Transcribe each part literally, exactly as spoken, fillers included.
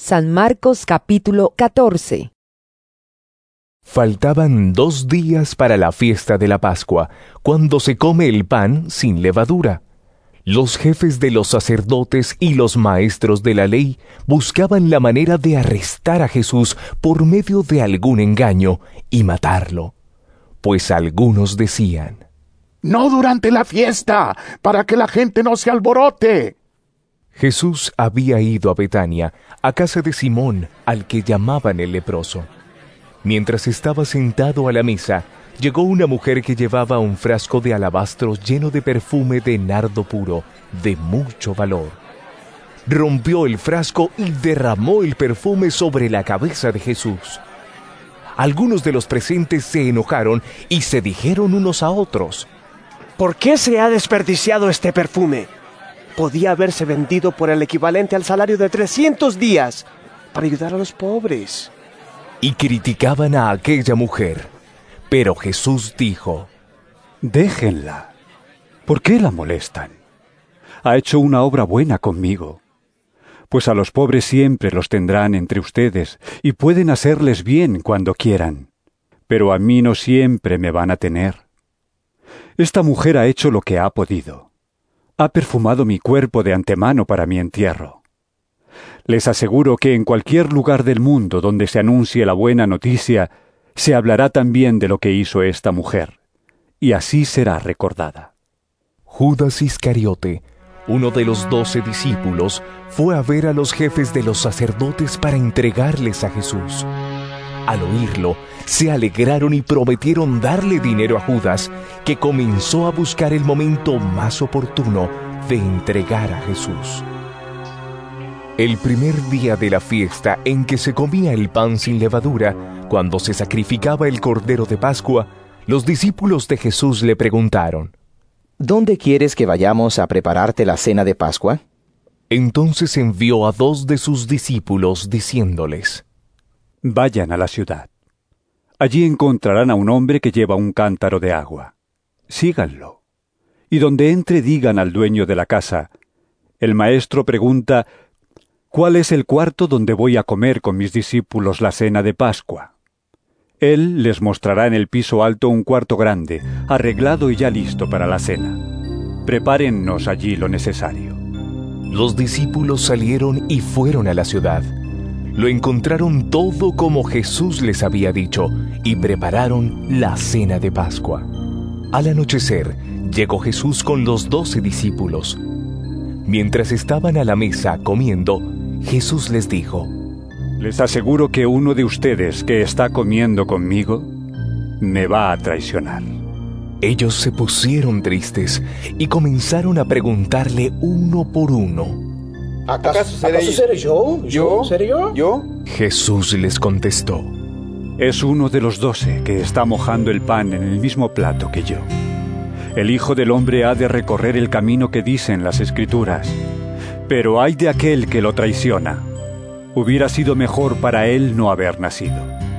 San Marcos capítulo catorce. Faltaban dos días para la fiesta de la Pascua, cuando se come el pan sin levadura. Los jefes de los sacerdotes y los maestros de la ley buscaban la manera de arrestar a Jesús por medio de algún engaño y matarlo. Pues algunos decían: «No durante la fiesta, para que la gente no se alborote». Jesús había ido a Betania, a casa de Simón, al que llamaban el leproso. Mientras estaba sentado a la mesa, llegó una mujer que llevaba un frasco de alabastro lleno de perfume de nardo puro, de mucho valor. Rompió el frasco y derramó el perfume sobre la cabeza de Jesús. Algunos de los presentes se enojaron y se dijeron unos a otros: ¿Por qué se ha desperdiciado este perfume? Podía haberse vendido por el equivalente al salario de trescientos días para ayudar a los pobres. Y criticaban a aquella mujer. Pero Jesús dijo: «Déjenla. ¿Por qué la molestan? Ha hecho una obra buena conmigo. Pues a los pobres siempre los tendrán entre ustedes y pueden hacerles bien cuando quieran. Pero a mí no siempre me van a tener. Esta mujer ha hecho lo que ha podido. Ha perfumado mi cuerpo de antemano para mi entierro. Les aseguro que en cualquier lugar del mundo donde se anuncie la buena noticia, se hablará también de lo que hizo esta mujer, y así será recordada». Judas Iscariote, uno de los doce discípulos, fue a ver a los jefes de los sacerdotes para entregarles a Jesús. Al oírlo, se alegraron y prometieron darle dinero a Judas, que comenzó a buscar el momento más oportuno de entregar a Jesús. El primer día de la fiesta en que se comía el pan sin levadura, cuando se sacrificaba el cordero de Pascua, los discípulos de Jesús le preguntaron: ¿Dónde quieres que vayamos a prepararte la cena de Pascua? Entonces envió a dos de sus discípulos diciéndoles: «Vayan a la ciudad. Allí encontrarán a un hombre que lleva un cántaro de agua. Síganlo. Y donde entre digan al dueño de la casa: el maestro pregunta, ¿cuál es el cuarto donde voy a comer con mis discípulos la cena de Pascua? Él les mostrará en el piso alto un cuarto grande, arreglado y ya listo para la cena. Prepárennos allí lo necesario». Los discípulos salieron y fueron a la ciudad. Lo encontraron todo como Jesús les había dicho y prepararon la cena de Pascua. Al anochecer, llegó Jesús con los doce discípulos. Mientras estaban a la mesa comiendo, Jesús les dijo: «Les aseguro que uno de ustedes que está comiendo conmigo me va a traicionar». Ellos se pusieron tristes y comenzaron a preguntarle uno por uno: ¿Acaso seré, ¿Acaso seré yo? ¿Yo? ¿Seré yo? ¿Yo? Jesús les contestó: «Es uno de los doce que está mojando el pan en el mismo plato que yo. El Hijo del Hombre ha de recorrer el camino que dicen las Escrituras, pero ay de aquel que lo traiciona. Hubiera sido mejor para él no haber nacido».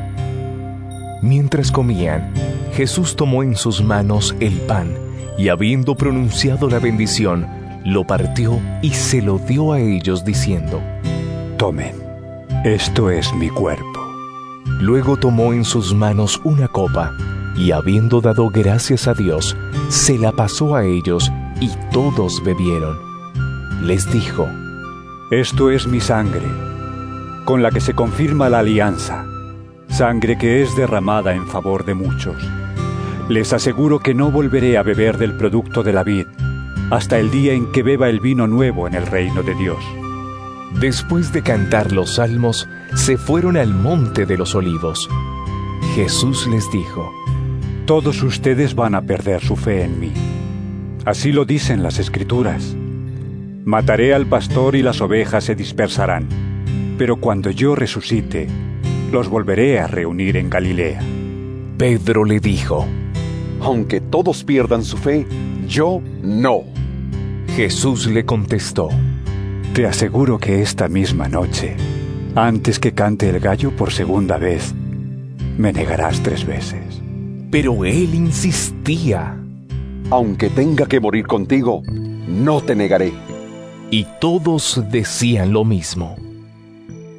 Mientras comían, Jesús tomó en sus manos el pan y, habiendo pronunciado la bendición, lo partió y se lo dio a ellos diciendo: «Tomen, esto es mi cuerpo». Luego tomó en sus manos una copa y, habiendo dado gracias a Dios, se la pasó a ellos y todos bebieron. Les dijo: «Esto es mi sangre, con la que se confirma la alianza, sangre que es derramada en favor de muchos. Les aseguro que no volveré a beber del producto de la vid, hasta el día en que beba el vino nuevo en el reino de Dios». Después de cantar los salmos, se fueron al monte de los olivos. Jesús les dijo: «Todos ustedes van a perder su fe en mí. Así lo dicen las Escrituras. Mataré al pastor y las ovejas se dispersarán, pero cuando yo resucite, los volveré a reunir en Galilea». Pedro le dijo: «Aunque todos pierdan su fe, yo no». Jesús le contestó: «Te aseguro que esta misma noche, antes que cante el gallo por segunda vez, me negarás tres veces». Pero él insistía: «Aunque tenga que morir contigo, no te negaré». Y todos decían lo mismo.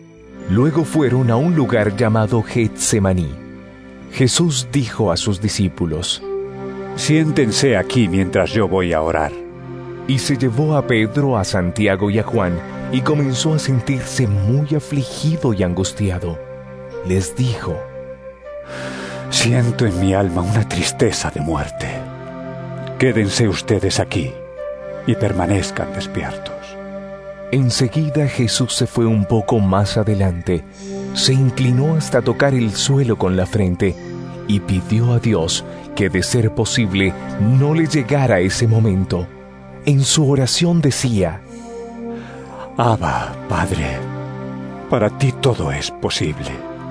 Luego fueron a un lugar llamado Getsemaní. Jesús dijo a sus discípulos: Siéntense aquí mientras yo voy a orar. Y se llevó a Pedro, a Santiago y a Juan, y comenzó a sentirse muy afligido y angustiado. Les dijo: Siento en mi alma una tristeza de muerte. Quédense ustedes aquí y permanezcan despiertos. Enseguida Jesús se fue un poco más adelante, se inclinó hasta tocar el suelo con la frente y pidió a Dios que, de ser posible, no le llegara ese momento. En su oración decía: Abba, Padre, para ti todo es posible.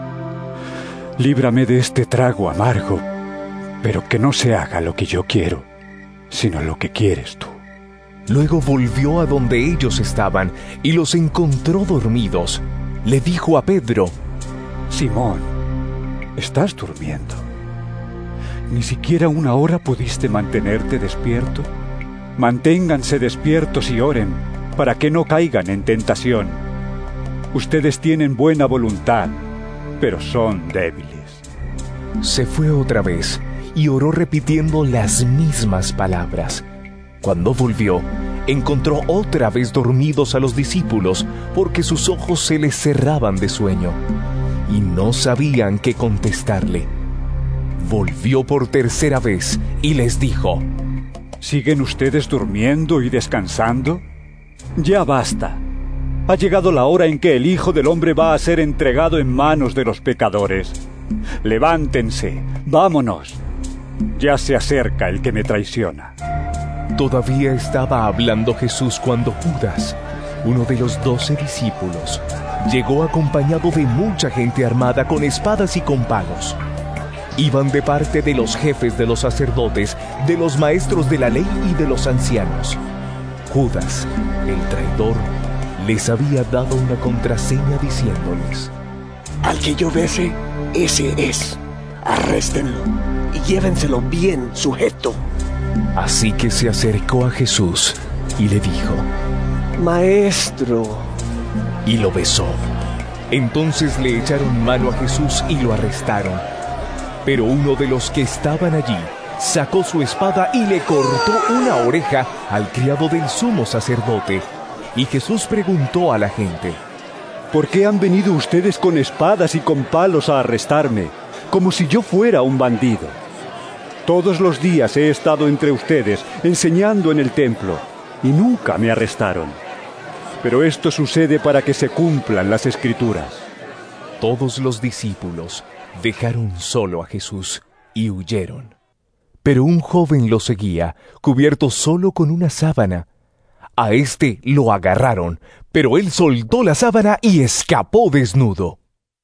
Líbrame de este trago amargo, pero que no se haga lo que yo quiero, sino lo que quieres tú. Luego volvió a donde ellos estaban y los encontró dormidos. Le dijo a Pedro: Simón, ¿estás durmiendo? ¿Ni siquiera una hora pudiste mantenerte despierto? Manténganse despiertos y oren, para que no caigan en tentación. Ustedes tienen buena voluntad, pero son débiles. Se fue otra vez y oró repitiendo las mismas palabras. Cuando volvió, encontró otra vez dormidos a los discípulos, porque sus ojos se les cerraban de sueño, y no sabían qué contestarle. Volvió por tercera vez y les dijo: ¿Siguen ustedes durmiendo y descansando? Ya basta. Ha llegado la hora en que el Hijo del Hombre va a ser entregado en manos de los pecadores. Levántense, vámonos. Ya se acerca el que me traiciona. Todavía estaba hablando Jesús cuando Judas, uno de los doce discípulos, llegó acompañado de mucha gente armada con espadas y con palos. Iban de parte de los jefes de los sacerdotes, de los maestros de la ley y de los ancianos. Judas, el traidor, les había dado una contraseña diciéndoles: Al que yo bese, ese es. Arréstenlo y llévenselo bien sujeto. Así que se acercó a Jesús y le dijo: Maestro. Y lo besó. Entonces le echaron mano a Jesús y lo arrestaron. Pero uno de los que estaban allí sacó su espada y le cortó una oreja al criado del sumo sacerdote. Y Jesús preguntó a la gente: ¿Por qué han venido ustedes con espadas y con palos a arrestarme, como si yo fuera un bandido? Todos los días he estado entre ustedes, enseñando en el templo, y nunca me arrestaron. Pero esto sucede para que se cumplan las Escrituras. Todos los discípulos dejaron solo a Jesús y huyeron. Pero un joven lo seguía, cubierto solo con una sábana. A éste lo agarraron, pero él soltó la sábana y escapó desnudo.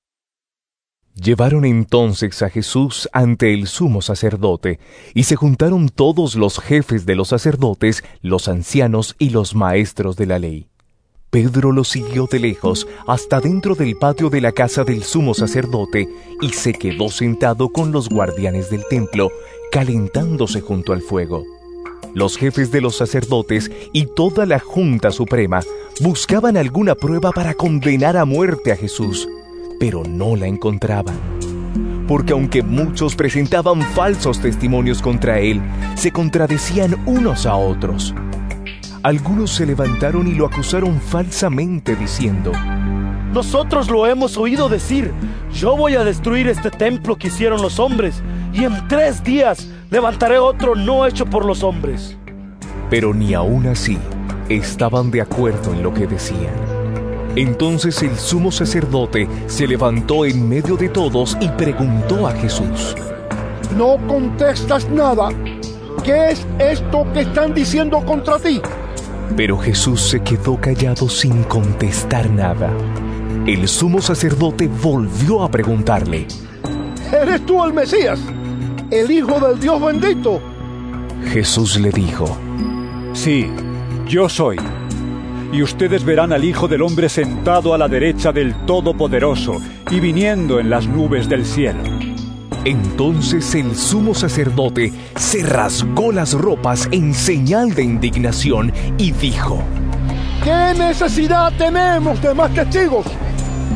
Llevaron entonces a Jesús ante el sumo sacerdote, y se juntaron todos los jefes de los sacerdotes, los ancianos y los maestros de la ley. Pedro lo siguió de lejos hasta dentro del patio de la casa del sumo sacerdote, y se quedó sentado con los guardianes del templo, calentándose junto al fuego. Los jefes de los sacerdotes y toda la Junta Suprema buscaban alguna prueba para condenar a muerte a Jesús, pero no la encontraban. Porque aunque muchos presentaban falsos testimonios contra él, se contradecían unos a otros. Algunos se levantaron y lo acusaron falsamente, diciendo: Nosotros lo hemos oído decir: Yo voy a destruir este templo que hicieron los hombres, y en tres días levantaré otro no hecho por los hombres. Pero ni aún así estaban de acuerdo en lo que decían. Entonces el sumo sacerdote se levantó en medio de todos y preguntó a Jesús: ¿No contestas nada? ¿Qué es esto que están diciendo contra ti? Pero Jesús se quedó callado sin contestar nada. El sumo sacerdote volvió a preguntarle: ¿Eres tú el Mesías, el Hijo del Dios bendito? Jesús le dijo: Sí, yo soy. Y ustedes verán al Hijo del Hombre sentado a la derecha del Todopoderoso y viniendo en las nubes del cielo. Entonces el sumo sacerdote se rasgó las ropas en señal de indignación y dijo: ¿Qué necesidad tenemos de más testigos?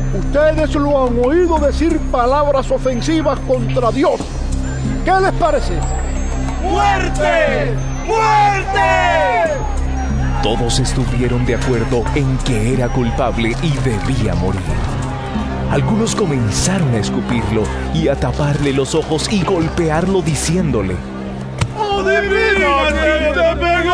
Ustedes lo han oído decir palabras ofensivas contra Dios. ¿Qué les parece? ¡Muerte! ¡Muerte! Todos estuvieron de acuerdo en que era culpable y debía morir. Algunos comenzaron a escupirlo y a taparle los ojos y golpearlo diciéndole: ¡Adivina quién te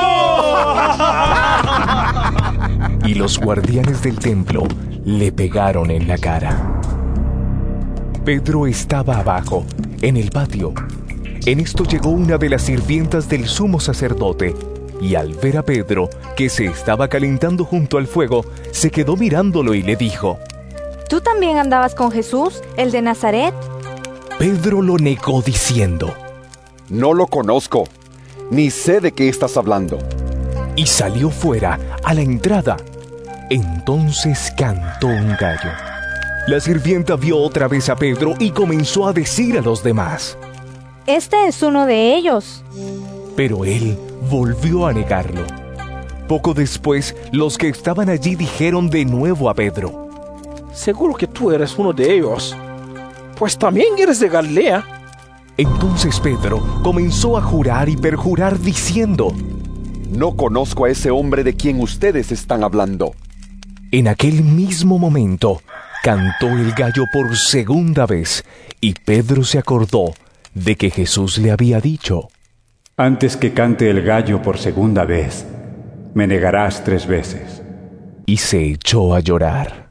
pegó! Y los guardianes del templo le pegaron en la cara. Pedro estaba abajo, en el patio. En esto llegó una de las sirvientas del sumo sacerdote, y al ver a Pedro, que se estaba calentando junto al fuego, se quedó mirándolo y le dijo: ¿Tú también andabas con Jesús, el de Nazaret? Pedro lo negó diciendo: No lo conozco, ni sé de qué estás hablando. Y salió fuera, a la entrada. Entonces cantó un gallo. La sirvienta vio otra vez a Pedro y comenzó a decir a los demás: Este es uno de ellos. Pero él volvió a negarlo. Poco después, los que estaban allí dijeron de nuevo a Pedro: Seguro que tú eres uno de ellos, pues también eres de Galilea. Entonces Pedro comenzó a jurar y perjurar diciendo: No conozco a ese hombre de quien ustedes están hablando. En aquel mismo momento, cantó el gallo por segunda vez, y Pedro se acordó de que Jesús le había dicho: Antes que cante el gallo por segunda vez, me negarás tres veces. Y se echó a llorar.